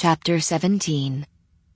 Chapter 17.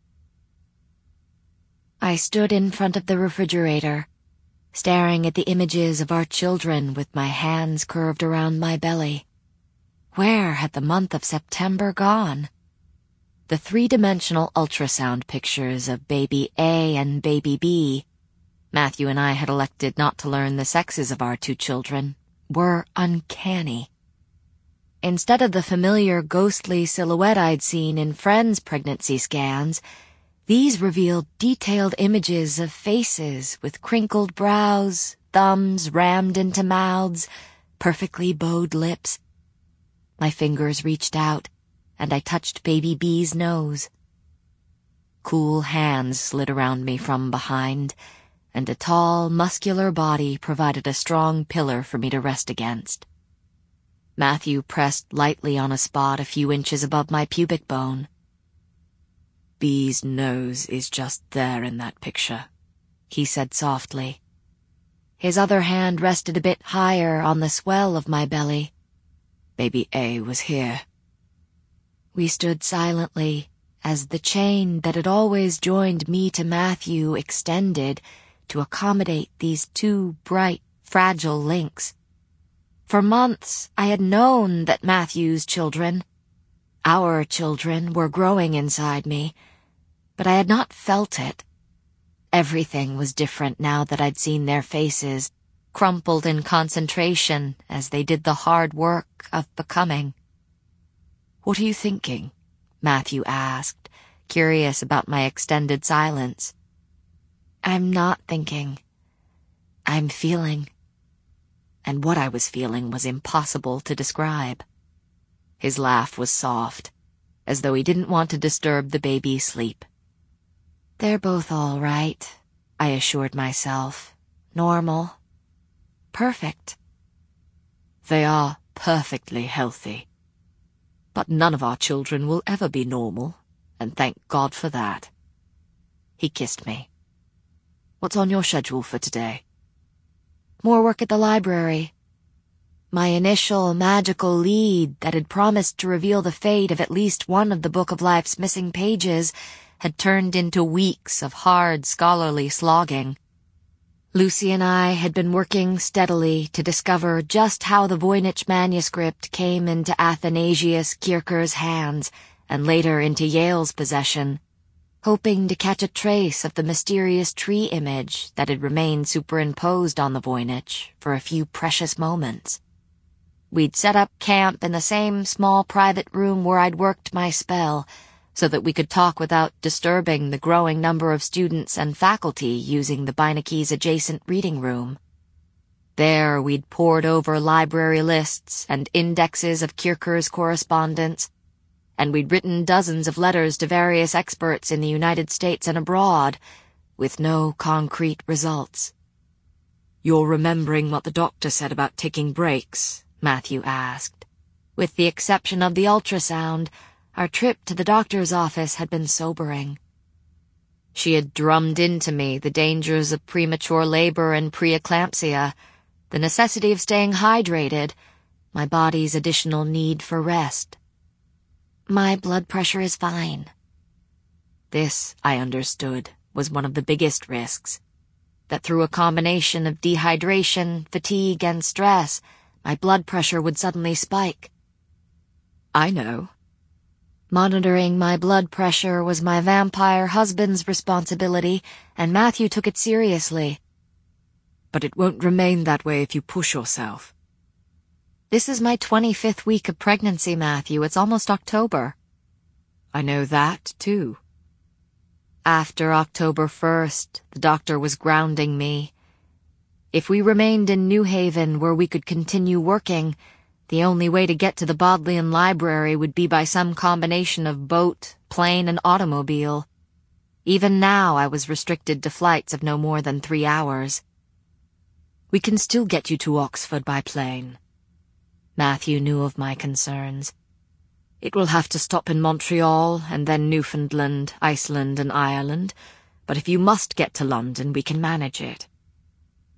I stood in front of the refrigerator, staring at the images of our children with my hands curved around my belly. Where had the month of September gone? The three-dimensional ultrasound pictures of baby A and baby B, Matthew and I had elected not to learn the sexes of our two children, were uncanny. Instead of the familiar ghostly silhouette I'd seen in friends' pregnancy scans, these revealed detailed images of faces with crinkled brows, thumbs rammed into mouths, perfectly bowed lips. My fingers reached out, and I touched baby B's nose. Cool hands slid around me from behind, and a tall, muscular body provided a strong pillar for me to rest against. Matthew pressed lightly on a spot a few inches above my pubic bone. "B's nose is just there in that picture," he said softly. His other hand rested a bit higher on the swell of my belly. "Baby A was here." We stood silently as the chain that had always joined me to Matthew extended to accommodate these two bright, fragile links. For months, I had known that Matthew's children, our children, were growing inside me, but I had not felt it. Everything was different now that I'd seen their faces, crumpled in concentration as they did the hard work of becoming. "What are you thinking?" Matthew asked, curious about my extended silence. "I'm not thinking. I'm feeling." And what I was feeling was impossible to describe. His laugh was soft, as though he didn't want to disturb the baby's sleep. "They're both all right," I assured myself. "Normal. Perfect." "They are perfectly healthy. But none of our children will ever be normal, and thank God for that." He kissed me. "What's on your schedule for today?" "More work at the library." My initial magical lead that had promised to reveal the fate of at least one of the Book of Life's missing pages had turned into weeks of hard scholarly slogging. Lucy and I had been working steadily to discover just how the Voynich manuscript came into Athanasius Kircher's hands and later into Yale's possession, hoping to catch a trace of the mysterious tree image that had remained superimposed on the Voynich for a few precious moments. We'd set up camp in the same small private room where I'd worked my spell, so that we could talk without disturbing the growing number of students and faculty using the Beinecke's adjacent reading room. There we'd pored over library lists and indexes of Kircher's correspondence, and we'd written dozens of letters to various experts in the United States and abroad, with no concrete results. "You're remembering what the doctor said about taking breaks?" Matthew asked. With the exception of the ultrasound, our trip to the doctor's office had been sobering. She had drummed into me the dangers of premature labor and preeclampsia, the necessity of staying hydrated, my body's additional need for rest. "My blood pressure is fine." This, I understood, was one of the biggest risks, that through a combination of dehydration, fatigue, and stress, my blood pressure would suddenly spike. "I know." Monitoring my blood pressure was my vampire husband's responsibility, and Matthew took it seriously. "But it won't remain that way if you push yourself." "This is my 25th week of pregnancy, Matthew. It's almost October." "I know that, too." After October 1st, the doctor was grounding me. If we remained in New Haven where we could continue working, the only way to get to the Bodleian Library would be by some combination of boat, plane, and automobile. Even now I was restricted to flights of no more than 3 hours. "We can still get you to Oxford by plane." Matthew knew of my concerns. "It will have to stop in Montreal and then Newfoundland, Iceland, and Ireland, but if you must get to London, we can manage it."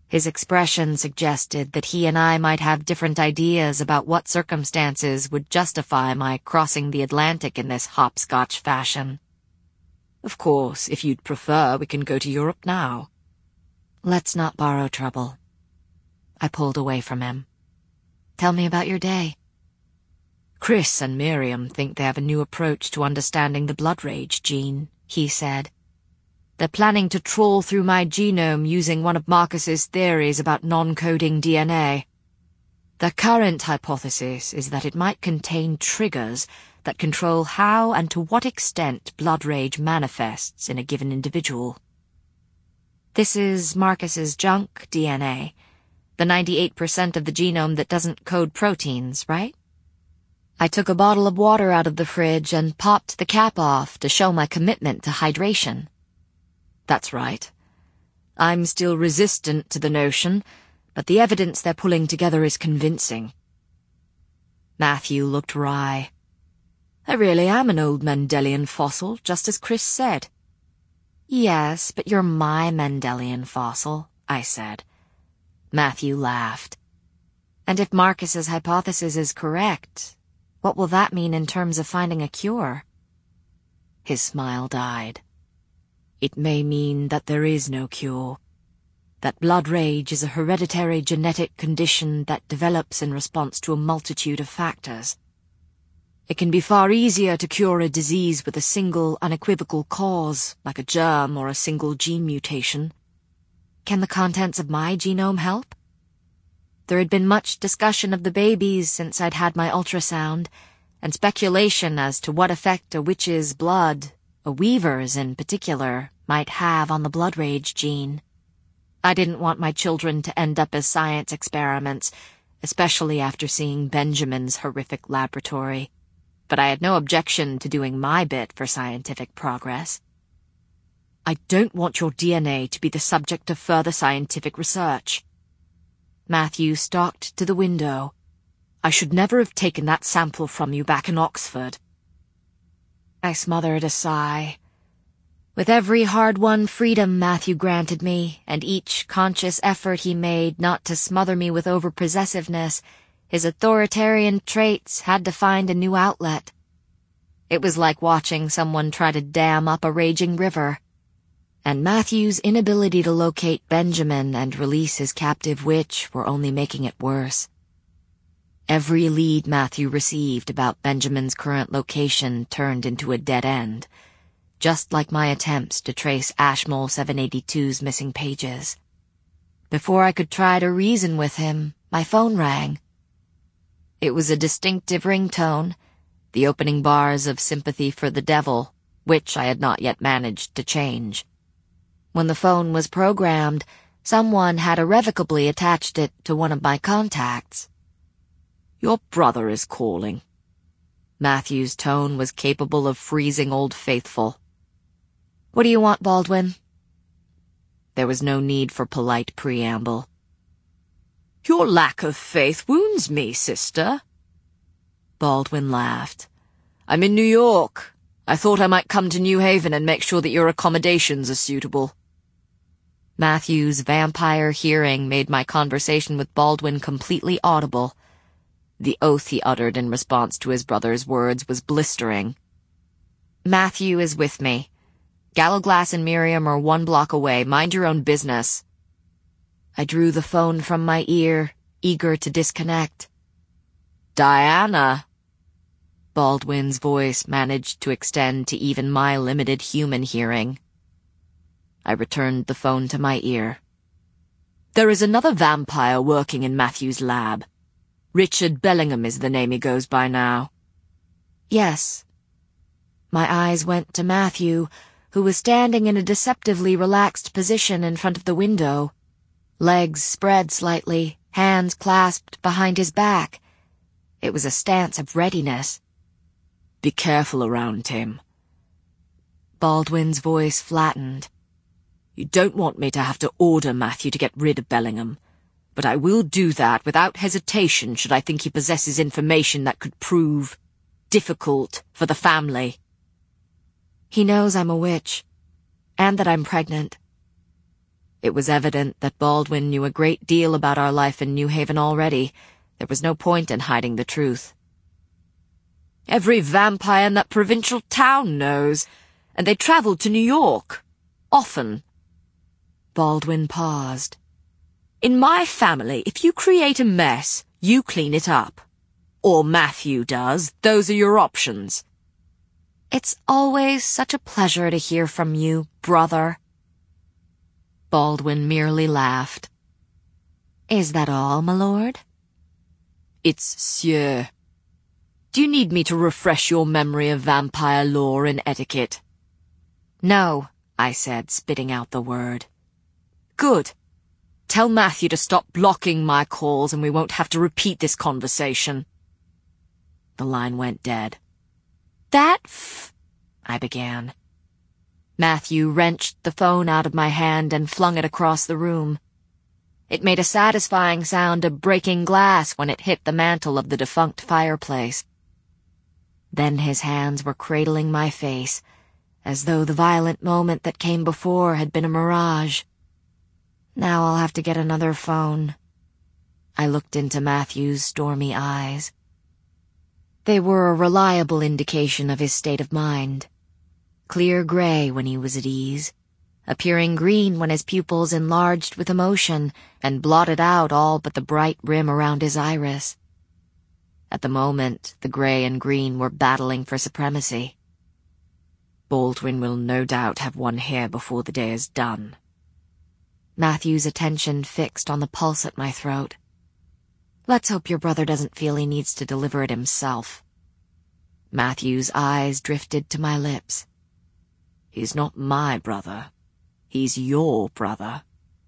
His expression suggested that he and I might have different ideas about what circumstances would justify my crossing the Atlantic in this hopscotch fashion. Of course, if you'd prefer, we can go to Europe now. Let's not borrow trouble. I pulled away from him. Tell me about your day. Chris and Miriam think they have a new approach to understanding the blood rage gene, he said. They're planning to trawl through my genome using one of Marcus's theories about non-coding DNA. Their current hypothesis is that it might contain triggers that control how and to what extent blood rage manifests in a given individual. This is Marcus's junk DNA, the 98% of the genome that doesn't code proteins, right? I took a bottle of water out of the fridge and popped the cap off to show my commitment to hydration. That's right. I'm still resistant to the notion, but the evidence they're pulling together is convincing. Matthew looked wry. I really am an old Mendelian fossil, just as Chris said. Yes, but you're my Mendelian fossil, I said. Matthew laughed. And if Marcus's hypothesis is correct, what will that mean in terms of finding a cure? His smile died. It may mean that there is no cure. That blood rage is a hereditary genetic condition that develops in response to a multitude of factors. It can be far easier to cure a disease with a single, unequivocal cause, like a germ or a single gene mutation. Can the contents of my genome help? There had been much discussion of the babies since I'd had my ultrasound, and speculation as to what effect a witch's blood, a weaver's in particular, might have on the blood rage gene. I didn't want my children to end up as science experiments, especially after seeing Benjamin's horrific laboratory. But I had no objection to doing my bit for scientific progress. I don't want your DNA to be the subject of further scientific research. Matthew stalked to the window. I should never have taken that sample from you back in Oxford. I smothered a sigh. With every hard-won freedom Matthew granted me, and each conscious effort he made not to smother me with over-possessiveness, his authoritarian traits had to find a new outlet. It was like watching someone try to dam up a raging river. And Matthew's inability to locate Benjamin and release his captive witch were only making it worse. Every lead Matthew received about Benjamin's current location turned into a dead end, just like my attempts to trace Ashmole 782's missing pages. Before I could try to reason with him, my phone rang. It was a distinctive ringtone, the opening bars of Sympathy for the Devil, which I had not yet managed to change. When the phone was programmed, someone had irrevocably attached it to one of my contacts. Your brother is calling. Matthew's tone was capable of freezing Old Faithful. What do you want, Baldwin? There was no need for polite preamble. Your lack of faith wounds me, sister. Baldwin laughed. I'm in New York. I thought I might come to New Haven and make sure that your accommodations are suitable. Matthew's vampire hearing made my conversation with Baldwin completely audible. The oath he uttered in response to his brother's words was blistering. Matthew is with me. Gallowglass and Miriam are 1 block away. Mind your own business. I drew the phone from my ear, eager to disconnect. Diana. Baldwin's voice managed to extend to even my limited human hearing. I returned the phone to my ear. There is another vampire working in Matthew's lab. Richard Bellingham is the name he goes by now. Yes. My eyes went to Matthew, who was standing in a deceptively relaxed position in front of the window. Legs spread slightly, hands clasped behind his back. It was a stance of readiness. Be careful around him. Baldwin's voice flattened. You don't want me to have to order Matthew to get rid of Bellingham, but I will do that without hesitation should I think he possesses information that could prove difficult for the family. He knows I'm a witch, and that I'm pregnant. It was evident that Baldwin knew a great deal about our life in New Haven already. There was no point in hiding the truth. Every vampire in that provincial town knows, and they traveled to New York. Often. Baldwin paused. In my family, if you create a mess, you clean it up. Or Matthew does. Those are your options. It's always such a pleasure to hear from you, brother. Baldwin merely laughed. Is that all, my lord? It's Sieur. Do you need me to refresh your memory of vampire lore and etiquette? No, I said, spitting out the word. Good. Tell Matthew to stop blocking my calls and we won't have to repeat this conversation. The line went dead. I began. Matthew wrenched the phone out of my hand and flung it across the room. It made a satisfying sound of breaking glass when it hit the mantel of the defunct fireplace. Then his hands were cradling my face, as though the violent moment that came before had been a mirage. Now I'll have to get another phone. I looked into Matthew's stormy eyes. They were a reliable indication of his state of mind. Clear gray when he was at ease, appearing green when his pupils enlarged with emotion and blotted out all but the bright rim around his iris. At the moment, the gray and green were battling for supremacy. Baldwin will no doubt have one here before the day is done. Matthew's attention fixed on the pulse at my throat. Let's hope your brother doesn't feel he needs to deliver it himself. Matthew's eyes drifted to my lips. He's not my brother. He's your brother.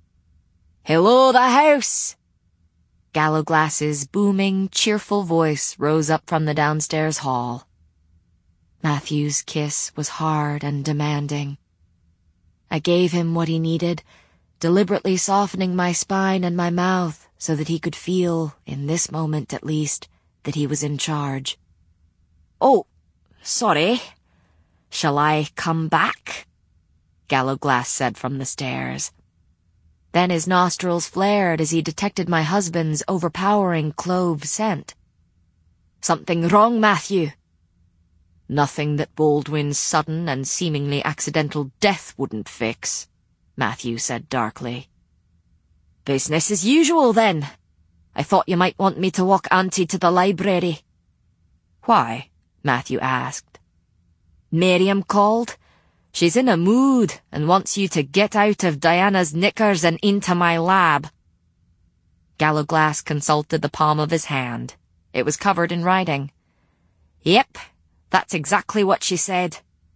Hello, the house! Gallowglass's booming, cheerful voice rose up from the downstairs hall. Matthew's kiss was hard and demanding. I gave him what he needed, deliberately softening my spine and my mouth so that he could feel, in this moment at least, that he was in charge. Oh, sorry. Shall I come back? Gallowglass said from the stairs. Then his nostrils flared as he detected my husband's overpowering clove scent. Something wrong, Matthew? Nothing that Baldwin's sudden and seemingly accidental death wouldn't fix, Matthew said darkly. Business as usual, then. I thought you might want me to walk Auntie to the library. Why? Matthew asked. Miriam called. She's in a mood and wants you to get out of Diana's knickers and into my lab. Gallowglass consulted the palm of his hand. It was covered in writing. Yep, that's exactly what she said.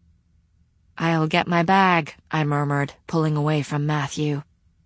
I'll get my bag, I murmured, pulling away from Matthew.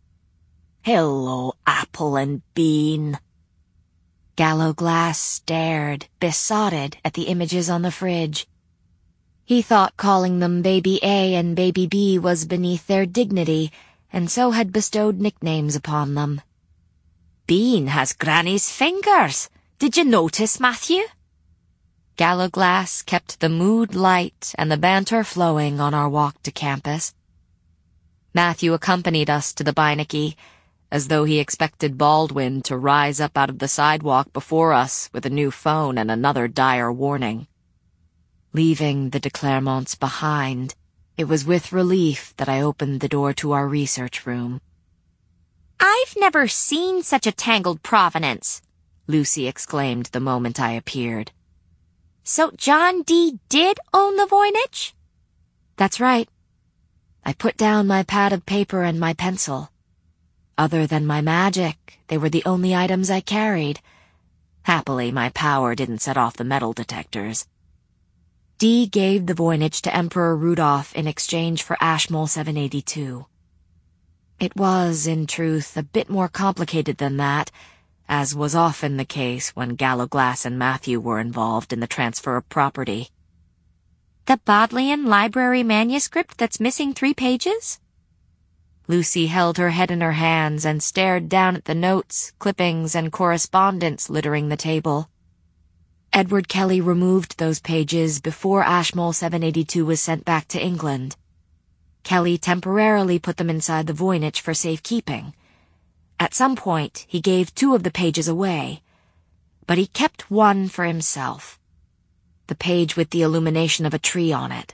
Hello, apple and bean. Gallowglass stared, besotted, at the images on the fridge. He thought calling them Baby A and Baby B was beneath their dignity, and so had bestowed nicknames upon them. Bean has Granny's fingers. Did you notice, Matthew? Gallowglass kept the mood light and the banter flowing on our walk to campus. Matthew accompanied us to the Beinecke, as though he expected Baldwin to rise up out of the sidewalk before us with a new phone and another dire warning. Leaving the de Clermonts behind, it was with relief that I opened the door to our research room. I've never seen such a tangled provenance, Lucy exclaimed the moment I appeared. So John D. did own the Voynich? That's right. I put down my pad of paper and my pencil. Other than my magic, they were the only items I carried. Happily, my power didn't set off the metal detectors. Dee gave the Voynich to Emperor Rudolph in exchange for Ashmole 782. It was, in truth, a bit more complicated than that, as was often the case when Gallowglass and Matthew were involved in the transfer of property. The Bodleian Library manuscript that's missing 3 pages? Lucy held her head in her hands and stared down at the notes, clippings, and correspondence littering the table. Edward Kelly removed those pages before Ashmole 782 was sent back to England. Kelly temporarily put them inside the Voynich for safekeeping. At some point, he gave 2 of the pages away, but he kept one for himself. The page with the illumination of a tree on it.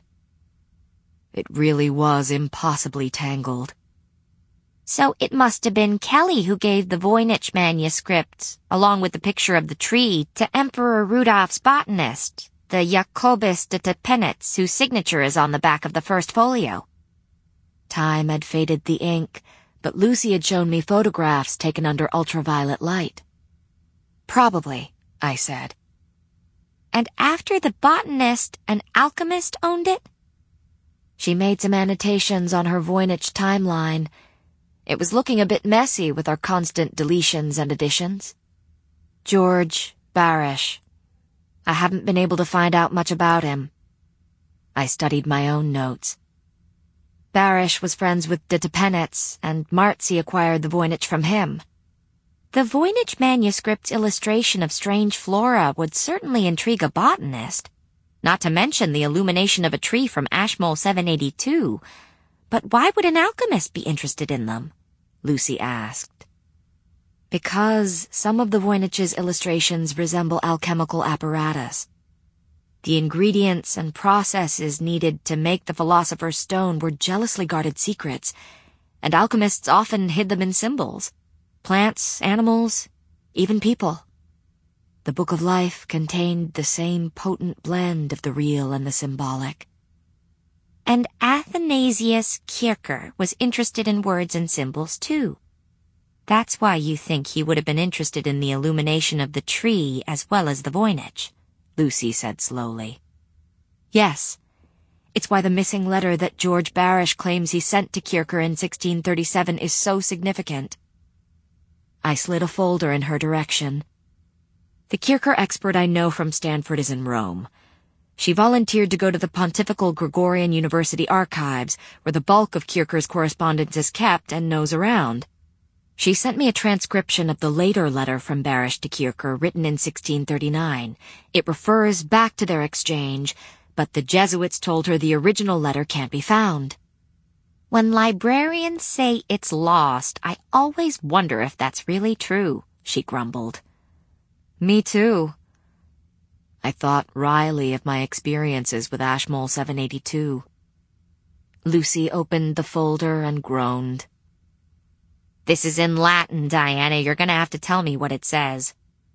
It really was impossibly tangled. So it must have been Kelly who gave the Voynich manuscript, along with the picture of the tree, to Emperor Rudolph's botanist, the Jacobus de Tepenitz, whose signature is on the back of the first folio. Time had faded the ink, but Lucy had shown me photographs taken under ultraviolet light. Probably, I said. And after the botanist, an alchemist owned it? She made some annotations on her Voynich timeline. It was looking a bit messy with our constant deletions and additions. George Barish. I haven't been able to find out much about him. I studied my own notes. Barish was friends with de Tepenitz, and Marzi acquired the Voynich from him. The Voynich manuscript's illustration of strange flora would certainly intrigue a botanist, not to mention the illumination of a tree from Ashmole 782. But why would an alchemist be interested in them? Lucy asked. Because some of the Voynich's illustrations resemble alchemical apparatus. The ingredients and processes needed to make the Philosopher's Stone were jealously guarded secrets, and alchemists often hid them in symbols. Plants, animals, even people. The Book of Life contained the same potent blend of the real and the symbolic. And Athanasius Kircher was interested in words and symbols, too. That's why you think he would have been interested in the illumination of the tree as well as the Voynich, Lucy said slowly. Yes. It's why the missing letter that George Barish claims he sent to Kircher in 1637 is so significant. I slid a folder in her direction. The Kircher expert I know from Stanford is in Rome. She volunteered to go to the Pontifical Gregorian University archives, where the bulk of Kircher's correspondence is kept and knows around. She sent me a transcription of the later letter from Barish to Kircher written in 1639. It refers back to their exchange, but the Jesuits told her the original letter can't be found. When librarians say it's lost, I always wonder if that's really true, she grumbled. Me too. I thought wryly of my experiences with Ashmole 782. Lucy opened the folder and groaned. This is in Latin, Diana. You're going to have to tell me what it says.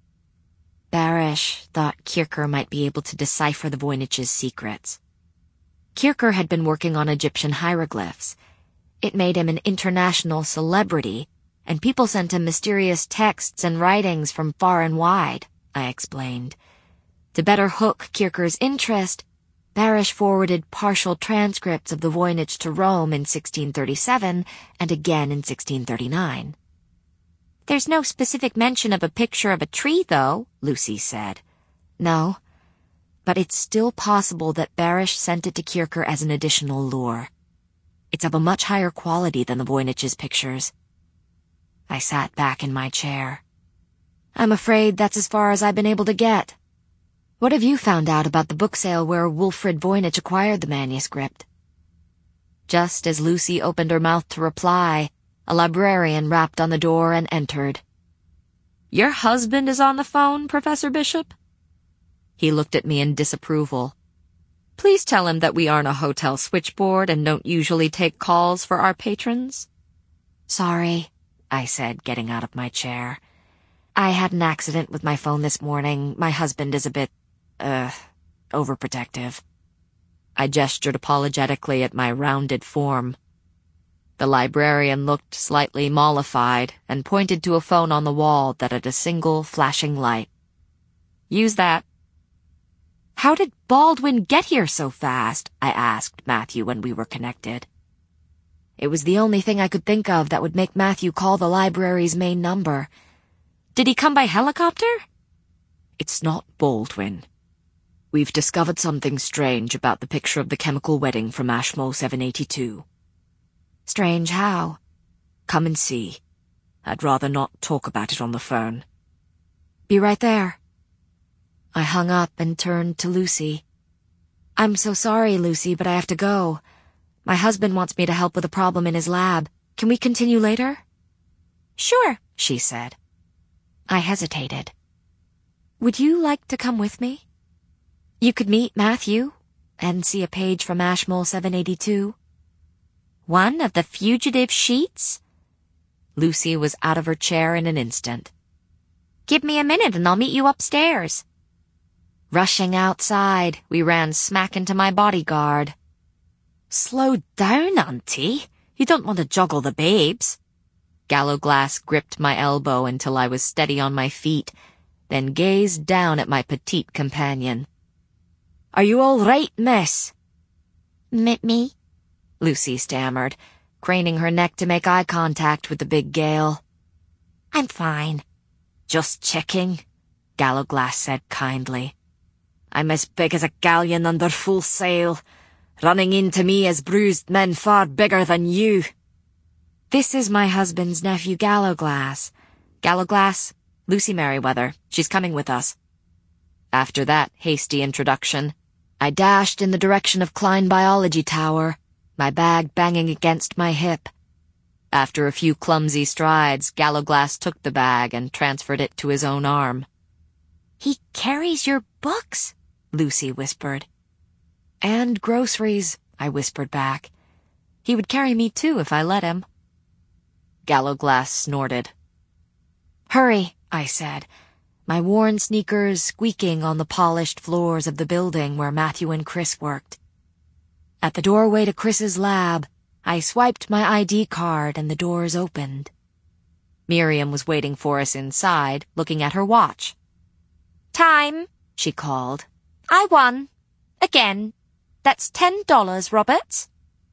Barish thought Kircher might be able to decipher the Voynich's secrets. Kircher had been working on Egyptian hieroglyphs. It made him an international celebrity, and people sent him mysterious texts and writings from far and wide, I explained. To better hook Kircher's interest, Barish forwarded partial transcripts of the Voynich to Rome in 1637 and again in 1639. There's no specific mention of a picture of a tree, though, Lucy said. No, but it's still possible that Barish sent it to Kircher as an additional lure. It's of a much higher quality than the Voynich's pictures. I sat back in my chair. I'm afraid that's as far as I've been able to get. What have you found out about the book sale where Wilfrid Voynich acquired the manuscript? Just as Lucy opened her mouth to reply, a librarian rapped on the door and entered. Your husband is on the phone, Professor Bishop? He looked at me in disapproval. Please tell him that we aren't a hotel switchboard and don't usually take calls for our patrons. Sorry, I said, getting out of my chair. I had an accident with my phone this morning. My husband is a bit, overprotective. I gestured apologetically at my rounded form. The librarian looked slightly mollified and pointed to a phone on the wall that had a single flashing light. Use that. How did Baldwin get here so fast? I asked Matthew when we were connected. It was the only thing I could think of that would make Matthew call the library's main number. Did he come by helicopter? It's not Baldwin. We've discovered something strange about the picture of the chemical wedding from Ashmole 782. Strange how? Come and see. I'd rather not talk about it on the phone. Be right there. I hung up and turned to Lucy. I'm so sorry, Lucy, but I have to go. My husband wants me to help with a problem in his lab. Can we continue later? Sure, she said. I hesitated. Would you like to come with me? You could meet Matthew and see a page from Ashmole 782. One of the fugitive sheets? Lucy was out of her chair in an instant. Give me a minute and I'll meet you upstairs. Rushing outside, we ran smack into my bodyguard. Slow down, Auntie. You don't want to juggle the babes. Gallowglass gripped my elbow until I was steady on my feet, then gazed down at my petite companion. Are you all right, miss? Me? Lucy stammered, craning her neck to make eye contact with the big Gale. I'm fine. Just checking, Gallowglass said kindly. I'm as big as a galleon under full sail. Running into me as bruised men far bigger than you. This is my husband's nephew, Gallowglass. Gallowglass, Lucy Merriweather. She's coming with us. After that hasty introduction, I dashed in the direction of Klein Biology Tower, my bag banging against my hip. After a few clumsy strides, Gallowglass took the bag and transferred it to his own arm. He carries your books, Lucy whispered. And groceries, I whispered back. He would carry me too if I let him. Gallowglass snorted. Hurry, I said, my worn sneakers squeaking on the polished floors of the building where Matthew and Chris worked. At the doorway to Chris's lab, I swiped my ID card and the doors opened. Miriam was waiting for us inside, looking at her watch. Time, she called. I won. Again. That's $10, Roberts.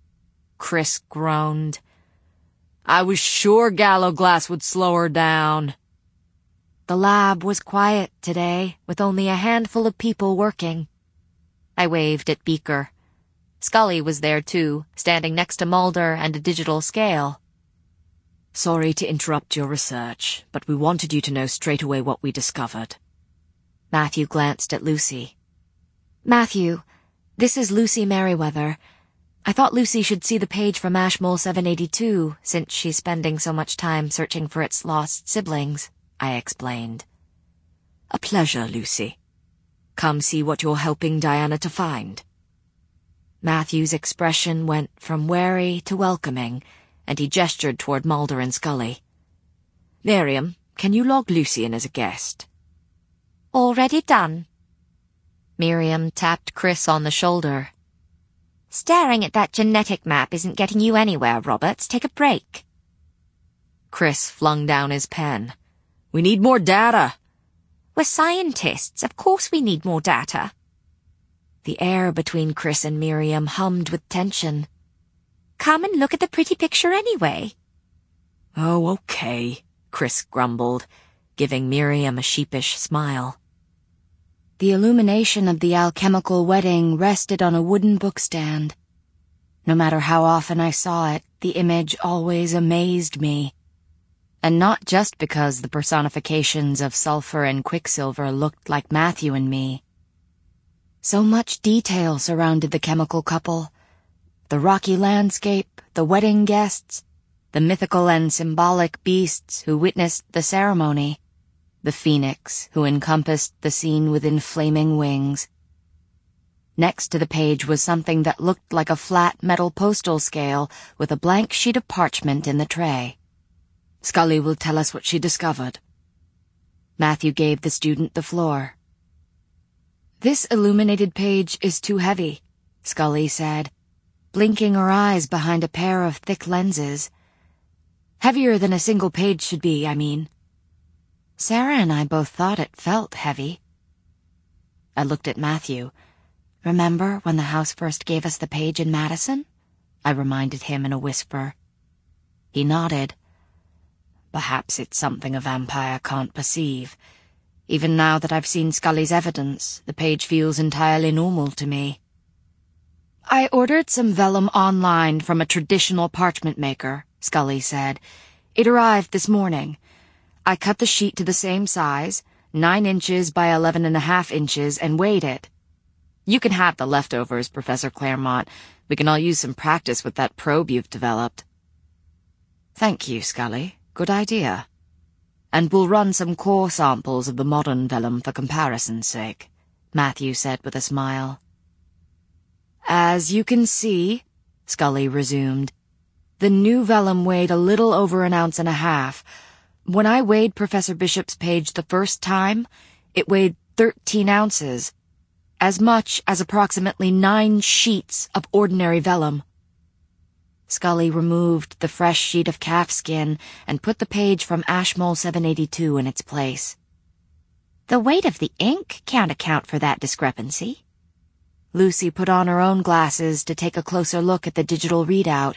Chris groaned. I was sure Gallowglass would slow her down. The lab was quiet today, with only a handful of people working. I waved at Beaker. Scully was there too, standing next to Mulder and a digital scale. Sorry to interrupt your research, but we wanted you to know straight away what we discovered. Matthew glanced at Lucy. Matthew, this is Lucy Merriweather. I thought Lucy should see the page from Ashmole 782, since she's spending so much time searching for its lost siblings, I explained. A pleasure, Lucy. Come see what you're helping Diana to find. Matthew's expression went from wary to welcoming, and he gestured toward Mulder and Scully. Miriam, can you log Lucy in as a guest? Already done. Miriam tapped Chris on the shoulder. Staring at that genetic map isn't getting you anywhere, Roberts. Take a break. Chris flung down his pen. We need more data. We're scientists. Of course we need more data. The air between Chris and Miriam hummed with tension. Come and look at the pretty picture anyway. Oh, okay, Chris grumbled, giving Miriam a sheepish smile. The illumination of the alchemical wedding rested on a wooden bookstand. No matter how often I saw it, the image always amazed me. And not just because the personifications of sulfur and quicksilver looked like Matthew and me. So much detail surrounded the chemical couple. The rocky landscape, the wedding guests, the mythical and symbolic beasts who witnessed the ceremony, the phoenix who encompassed the scene with inflaming wings. Next to the page was something that looked like a flat metal postal scale with a blank sheet of parchment in the tray. Scully will tell us what she discovered. Matthew gave the student the floor. This illuminated page is too heavy, Scully said, blinking her eyes behind a pair of thick lenses. Heavier than a single page should be, I mean. Sarah and I both thought it felt heavy. I looked at Matthew. Remember when the house first gave us the page in Madison? I reminded him in a whisper. He nodded. Perhaps it's something a vampire can't perceive. Even now that I've seen Scully's evidence, the page feels entirely normal to me. I ordered some vellum online from a traditional parchment maker, Scully said. It arrived this morning. I cut the sheet to the same size, 9 inches by 11.5 inches, and weighed it. You can have the leftovers, Professor Claremont. We can all use some practice with that probe you've developed. Thank you, Scully. Good idea. And we'll run some core samples of the modern vellum for comparison's sake, Matthew said with a smile. As you can see, Scully resumed, the new vellum weighed a little over 1.5 ounces. When I weighed Professor Bishop's page the first time, it weighed 13 ounces, as much as approximately 9 sheets of ordinary vellum. Scully removed the fresh sheet of calfskin and put the page from Ashmole 782 in its place. The weight of the ink can't account for that discrepancy. Lucy put on her own glasses to take a closer look at the digital readout.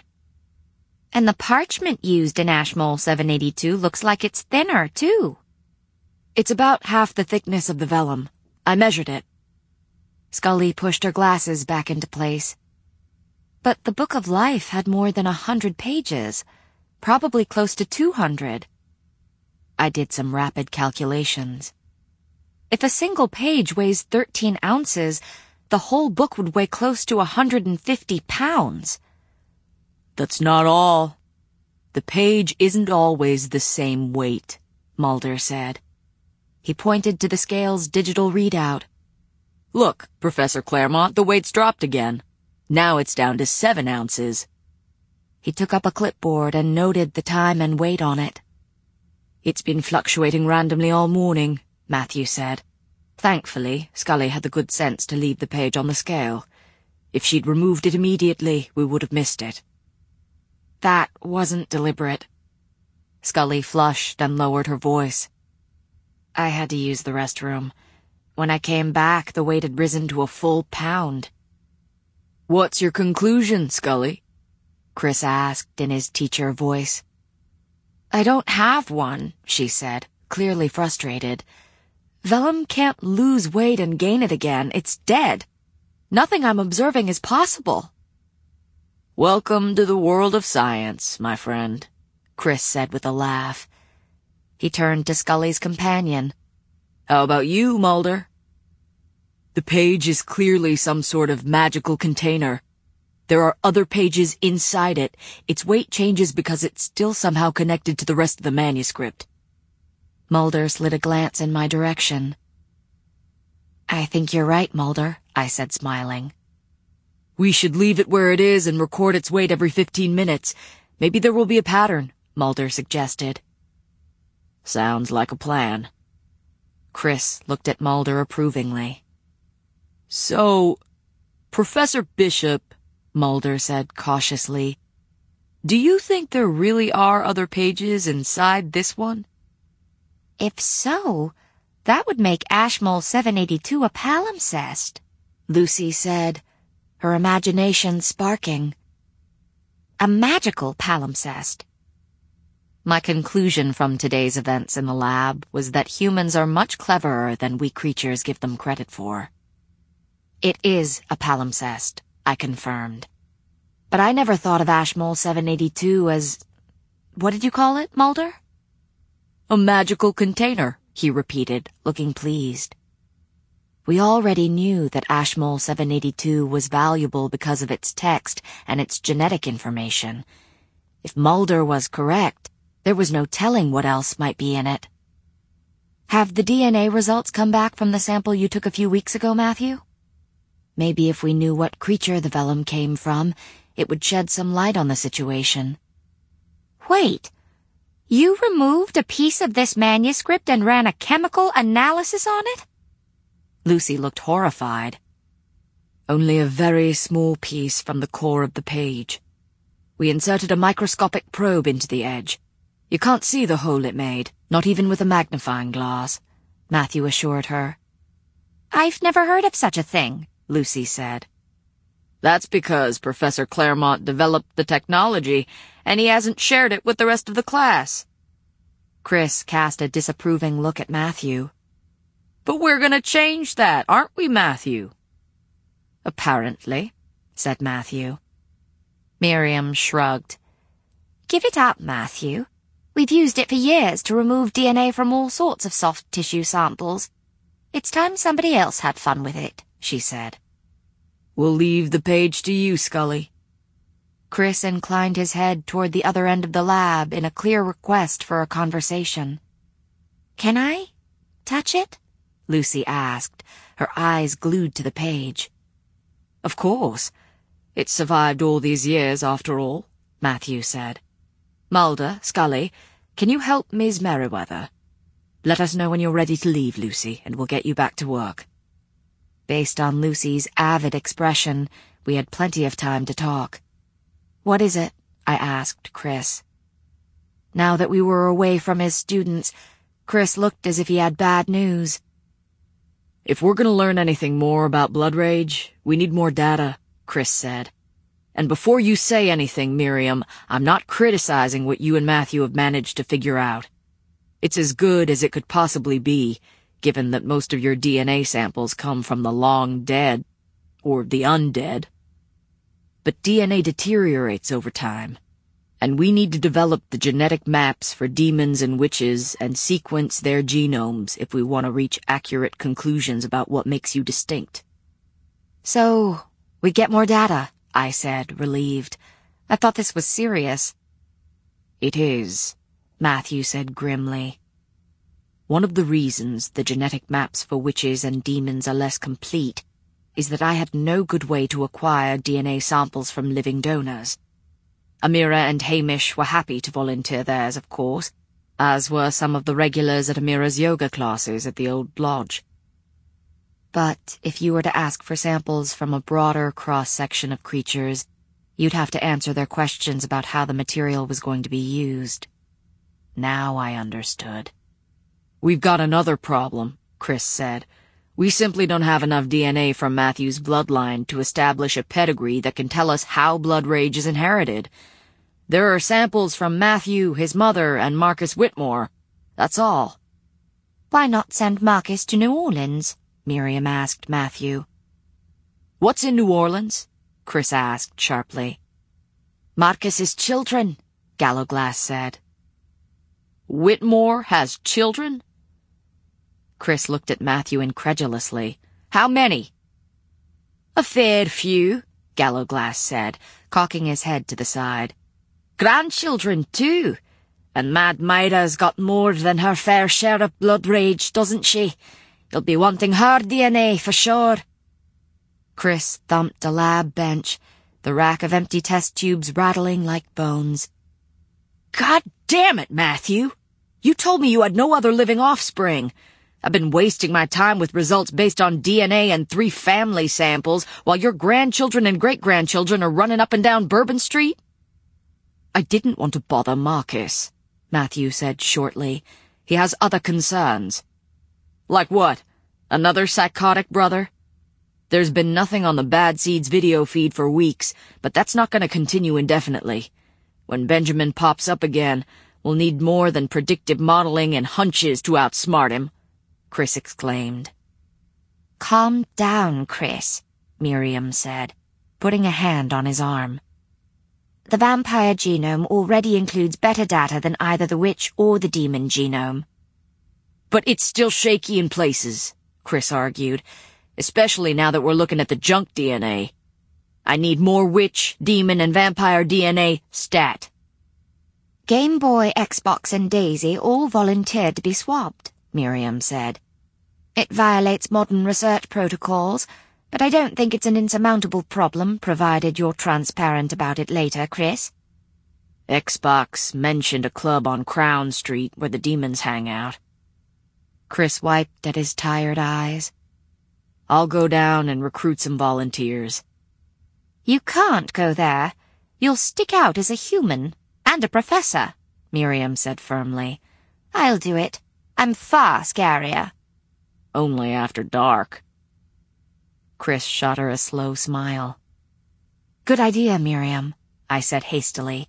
And the parchment used in Ashmole 782 looks like it's thinner, too. It's about half the thickness of the vellum. I measured it. Scully pushed her glasses back into place. But the Book of Life had more than 100 pages, probably close to 200. I did some rapid calculations. If a single page weighs 13 ounces, the whole book would weigh close to 150 pounds. That's not all. The page isn't always the same weight, Mulder said. He pointed to the scale's digital readout. Look, Professor Claremont, the weight's dropped again. Now it's down to 7 ounces. He took up a clipboard and noted the time and weight on it. It's been fluctuating randomly all morning, Matthew said. Thankfully, Scully had the good sense to leave the page on the scale. If she'd removed it immediately, we would have missed it. That wasn't deliberate. Scully flushed and lowered her voice. I had to use the restroom. When I came back, the weight had risen to a full pound. What's your conclusion, Scully? Chris asked in his teacher voice. I don't have one, she said, clearly frustrated. Vellum can't lose weight and gain it again. It's dead. Nothing I'm observing is possible. Welcome to the world of science, my friend, Chris said with a laugh. He turned to Scully's companion. How about you, Mulder? The page is clearly some sort of magical container. There are other pages inside it. Its weight changes because it's still somehow connected to the rest of the manuscript. Mulder slid a glance in my direction. I think you're right, Mulder, I said, smiling. We should leave it where it is and record its weight every 15 minutes. Maybe there will be a pattern, Mulder suggested. Sounds like a plan. Chris looked at Mulder approvingly. So, Professor Bishop, Mulder said cautiously, do you think there really are other pages inside this one? If so, that would make Ashmole 782 a palimpsest, Lucy said, her imagination sparking. A magical palimpsest. My conclusion from today's events in the lab was that humans are much cleverer than we creatures give them credit for. It is a palimpsest, I confirmed. But I never thought of Ashmole 782 as... What did you call it, Mulder? A magical container, he repeated, looking pleased. We already knew that Ashmole 782 was valuable because of its text and its genetic information. If Mulder was correct, there was no telling what else might be in it. Have the DNA results come back from the sample you took a few weeks ago, Matthew? Maybe if we knew what creature the vellum came from, it would shed some light on the situation. Wait, you removed a piece of this manuscript and ran a chemical analysis on it? Lucy looked horrified. Only a very small piece from the core of the page. We inserted a microscopic probe into the edge. You can't see the hole it made, not even with a magnifying glass, Matthew assured her. I've never heard of such a thing, Lucy said. That's because Professor Claremont developed the technology, and he hasn't shared it with the rest of the class. Chris cast a disapproving look at Matthew. But we're going to change that, aren't we, Matthew? Apparently, said Matthew. Miriam shrugged. Give it up, Matthew. We've used it for years to remove DNA from all sorts of soft tissue samples. It's time somebody else had fun with it, she said. We'll leave the page to you, Scully. Chris inclined his head toward the other end of the lab in a clear request for a conversation. "Can I touch it?" Lucy asked, her eyes glued to the page. Of course. It's survived all these years, after all, Matthew said. Mulder, Scully, can you help Ms. Merriweather? Let us know when you're ready to leave, Lucy, and we'll get you back to work. Based on Lucy's avid expression, we had plenty of time to talk. "What is it?" I asked Chris. Now that we were away from his students, Chris looked as if he had bad news. If we're going to learn anything more about blood rage, we need more data, Chris said. And before you say anything, Miriam, I'm not criticizing what you and Matthew have managed to figure out. It's as good as it could possibly be, given that most of your DNA samples come from the long dead, or the undead. But DNA deteriorates over time, and we need to develop the genetic maps for demons and witches and sequence their genomes if we want to reach accurate conclusions about what makes you distinct. "So, we get more data," I said, relieved. I thought this was serious. "It is," Matthew said grimly. "One of the reasons the genetic maps for witches and demons are less complete is that I had no good way to acquire DNA samples from living donors. Amira and Hamish were happy to volunteer theirs, of course, as were some of the regulars at Amira's yoga classes at the old lodge. But if you were to ask for samples from a broader cross-section of creatures, you'd have to answer their questions about how the material was going to be used." Now I understood. "We've got another problem," Chris said. "We simply don't have enough DNA from Matthew's bloodline to establish a pedigree that can tell us how blood rage is inherited. There are samples from Matthew, his mother, and Marcus Whitmore. That's all." "Why not send Marcus to New Orleans?" Miriam asked Matthew. "What's in New Orleans?" Chris asked sharply. "Marcus's children," Gallowglass said. "Whitmore has children?" Chris looked at Matthew incredulously. "How many?" "A fair few," Gallowglass said, cocking his head to the side. "Grandchildren, too. And Mad Myra's got more than her fair share of blood rage, doesn't she? You'll be wanting her DNA for sure." Chris thumped a lab bench, the rack of empty test tubes rattling like bones. "God damn it, Matthew! You told me you had no other living offspring. I've been wasting my time with results based on DNA and 3 family samples while your grandchildren and great-grandchildren are running up and down Bourbon Street?" "I didn't want to bother Marcus," Matthew said shortly. "He has other concerns." "Like what? Another psychotic brother?" "There's been nothing on the Bad Seeds video feed for weeks, but that's not going to continue indefinitely. When Benjamin pops up again, we'll need more than predictive modeling and hunches to outsmart him," Chris exclaimed. "Calm down, Chris," Miriam said, putting a hand on his arm. "The vampire genome already includes better data than either the witch or the demon genome." "But it's still shaky in places," Chris argued, "especially now that we're looking at the junk DNA. I need more witch, demon, and vampire DNA stat." "Game Boy, Xbox, and Daisy all volunteered to be swabbed," Miriam said. "It violates modern research protocols, but I don't think it's an insurmountable problem, provided you're transparent about it later, Chris." "Xbox mentioned a club on Crown Street where the demons hang out." Chris wiped at his tired eyes. "I'll go down and recruit some volunteers." "You can't go there. You'll stick out as a human, and a professor," Miriam said firmly. "I'll do it. I'm far scarier." "Only after dark." Chris shot her a slow smile. "Good idea, Miriam," I said hastily.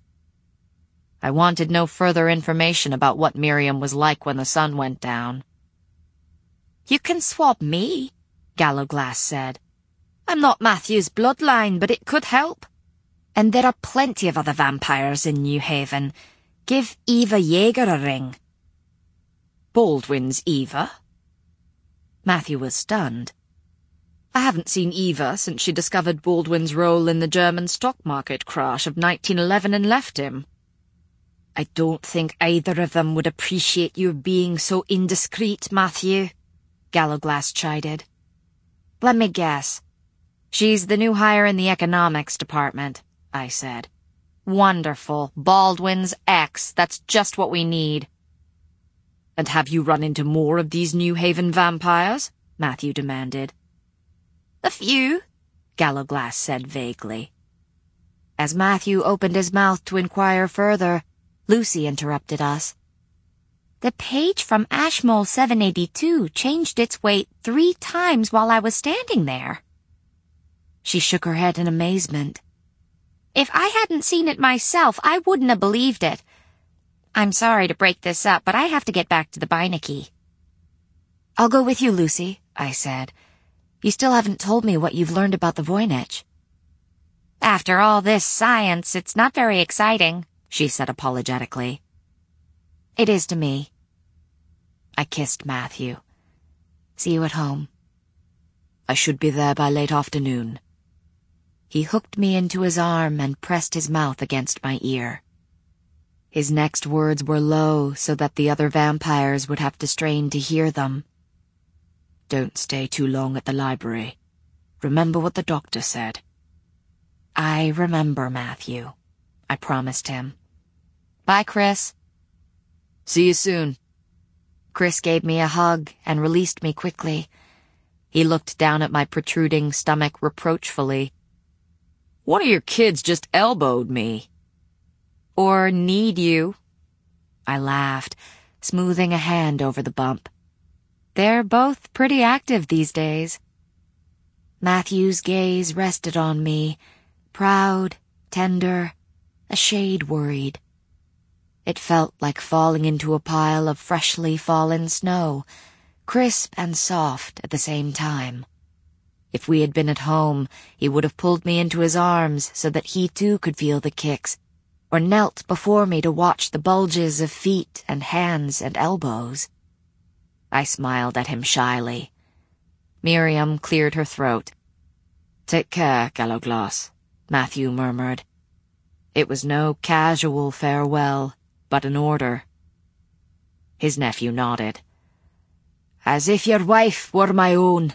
I wanted no further information about what Miriam was like when the sun went down. "You can swab me," Gallowglass said. "I'm not Matthew's bloodline, but it could help. And there are plenty of other vampires in New Haven. Give Eva Yeager a ring." "Baldwin's Eva?" Matthew was stunned. I haven't seen Eva since she discovered Baldwin's role in the German stock market crash of 1911 and left him. I don't think either of them would appreciate your being so indiscreet, Matthew, Gallowglass chided. Let me guess. She's the new hire in the economics department, I said. Wonderful. Baldwin's ex. That's just what we need. And have you run into more of these New Haven vampires? Matthew demanded. A few, Gallowglass said vaguely. As Matthew opened his mouth to inquire further, Lucy interrupted us. The page from Ashmole 782 changed its weight 3 times while I was standing there. She shook her head in amazement. If I hadn't seen it myself, I wouldn't have believed it. I'm sorry to break this up, but I have to get back to the Beinecke. I'll go with you, Lucy, I said. You still haven't told me what you've learned about the Voynich. After all this science, it's not very exciting, she said apologetically. It is to me. I kissed Matthew. See you at home. I should be there by late afternoon. He hooked me into his arm and pressed his mouth against my ear. His next words were low so that the other vampires would have to strain to hear them. Don't stay too long at the library. Remember what the doctor said. I remember, Matthew, I promised him. Bye, Chris. See you soon. Chris gave me a hug and released me quickly. He looked down at my protruding stomach reproachfully. One of your kids just elbowed me. Or kneed you. I laughed, smoothing a hand over the bump. They're both pretty active these days. Matthew's gaze rested on me, proud, tender, a shade worried. It felt like falling into a pile of freshly fallen snow, crisp and soft at the same time. If we had been at home, he would have pulled me into his arms so that he too could feel the kicks, or knelt before me to watch the bulges of feet and hands and elbows. I smiled at him shyly. Miriam cleared her throat. Take care, Gallowglass, Matthew murmured. It was no casual farewell, but an order. His nephew nodded. As if your wife were my own.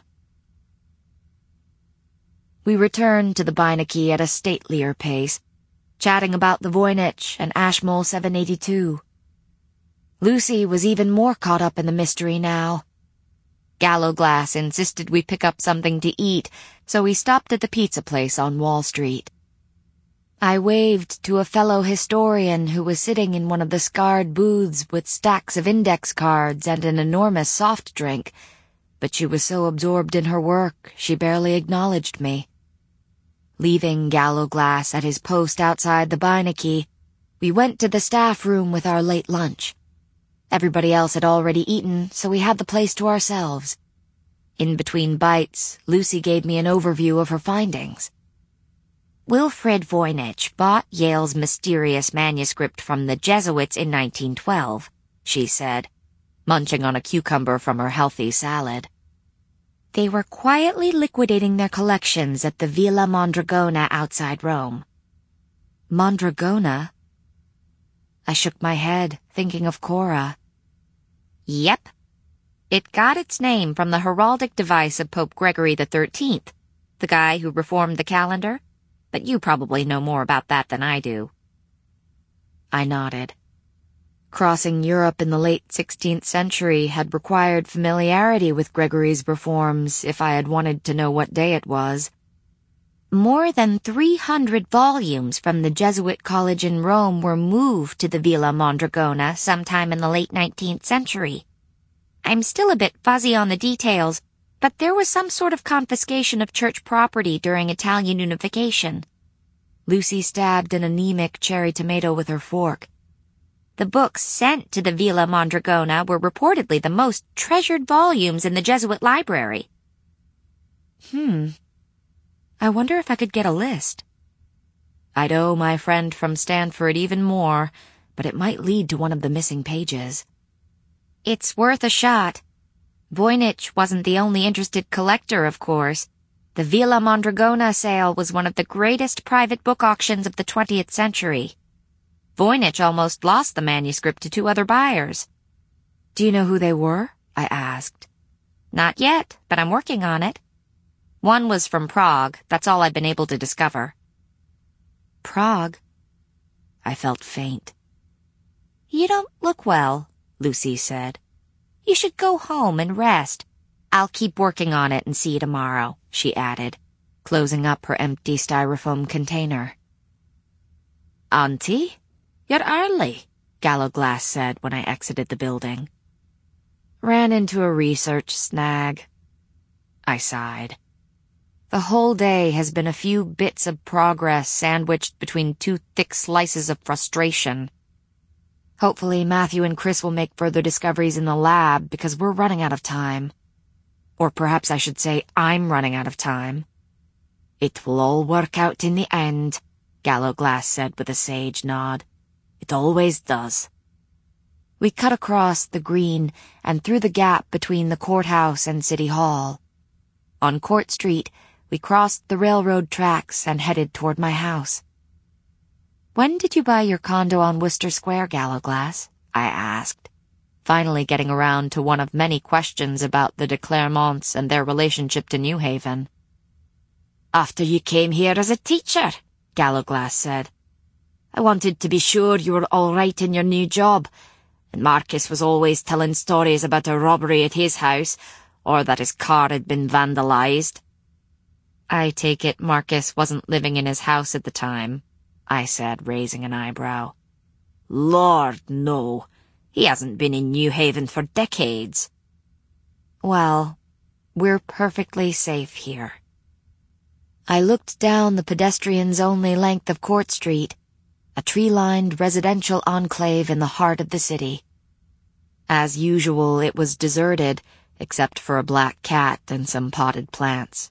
We returned to the Beinecke at a statelier pace, chatting about the Voynich and Ashmole 782. Lucy was even more caught up in the mystery now. Gallowglass insisted we pick up something to eat, so we stopped at the pizza place on Wall Street. I waved to a fellow historian who was sitting in one of the scarred booths with stacks of index cards and an enormous soft drink, but she was so absorbed in her work she barely acknowledged me. Leaving Gallowglass at his post outside the Beinecke, we went to the staff room with our late lunch. Everybody else had already eaten, so we had the place to ourselves. In between bites, Lucy gave me an overview of her findings. Wilfrid Voynich bought Yale's mysterious manuscript from the Jesuits in 1912, she said, munching on a cucumber from her healthy salad. They were quietly liquidating their collections at the Villa Mondragona outside Rome. Mondragona? I shook my head, thinking of Cora. Yep. It got its name from the heraldic device of Pope Gregory XIII, the guy who reformed the calendar, but you probably know more about that than I do. I nodded. Crossing Europe in the late 16th century had required familiarity with Gregory's reforms if I had wanted to know what day it was. More than 300 volumes from the Jesuit college in Rome were moved to the Villa Mondragona sometime in the late 19th century. I'm still a bit fuzzy on the details, but there was some sort of confiscation of church property during Italian unification. Lucy stabbed an anemic cherry tomato with her fork. The books sent to the Villa Mondragona were reportedly the most treasured volumes in the Jesuit library. I wonder if I could get a list. I'd owe my friend from Stanford even more, but it might lead to one of the missing pages. It's worth a shot. Voynich wasn't the only interested collector, of course. The Villa Mondragona sale was one of the greatest private book auctions of the 20th century. Voynich almost lost the manuscript to 2 other buyers. Do you know who they were? I asked. Not yet, but I'm working on it. One was from Prague. That's all I've been able to discover. Prague? I felt faint. You don't look well, Lucy said. You should go home and rest. I'll keep working on it and see you tomorrow, she added, closing up her empty styrofoam container. Auntie, you're early, Gallowglass said when I exited the building. Ran into a research snag. I sighed. The whole day has been a few bits of progress sandwiched between 2 thick slices of frustration. Hopefully Matthew and Chris will make further discoveries in the lab because we're running out of time. Or perhaps I should say I'm running out of time. It will all work out in the end, Gallowglass said with a sage nod. It always does. We cut across the green and through the gap between the courthouse and City Hall. On Court Street, we crossed the railroad tracks and headed toward my house. When did you buy your condo on Worcester Square, Gallowglass? I asked, finally getting around to one of many questions about the de Clermonts and their relationship to New Haven. After you came here as a teacher, Gallowglass said. I wanted to be sure you were all right in your new job, and Marcus was always telling stories about a robbery at his house, or that his car had been vandalized. I take it Marcus wasn't living in his house at the time, I said, raising an eyebrow. Lord, no. He hasn't been in New Haven for decades. Well, we're perfectly safe here. I looked down the pedestrians-only length of Court Street, a tree-lined residential enclave in the heart of the city. As usual, it was deserted, except for a black cat and some potted plants.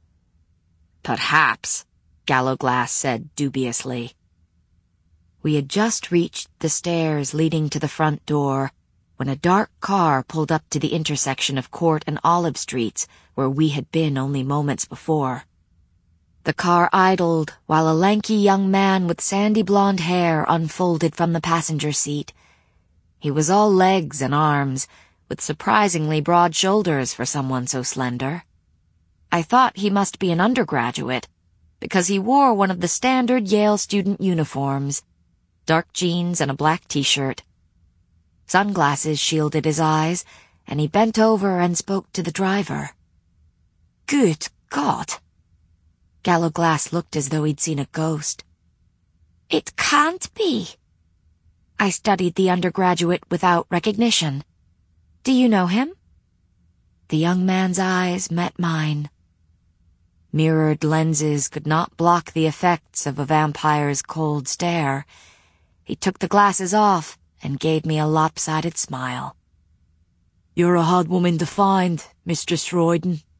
Perhaps, Gallowglass said dubiously. We had just reached the stairs leading to the front door when a dark car pulled up to the intersection of Court and Olive Streets, where we had been only moments before. The car idled while a lanky young man with sandy blonde hair unfolded from the passenger seat. He was all legs and arms, with surprisingly broad shoulders for someone so slender. I thought he must be an undergraduate, because he wore one of the standard Yale student uniforms, dark jeans and a black t-shirt. Sunglasses shielded his eyes, and he bent over and spoke to the driver. Good God! Gallowglass looked as though he'd seen a ghost. It can't be. I studied the undergraduate without recognition. Do you know him? The young man's eyes met mine. Mirrored lenses could not block the effects of a vampire's cold stare. He took the glasses off and gave me a lopsided smile. You're a hard woman to find, Mistress Royden.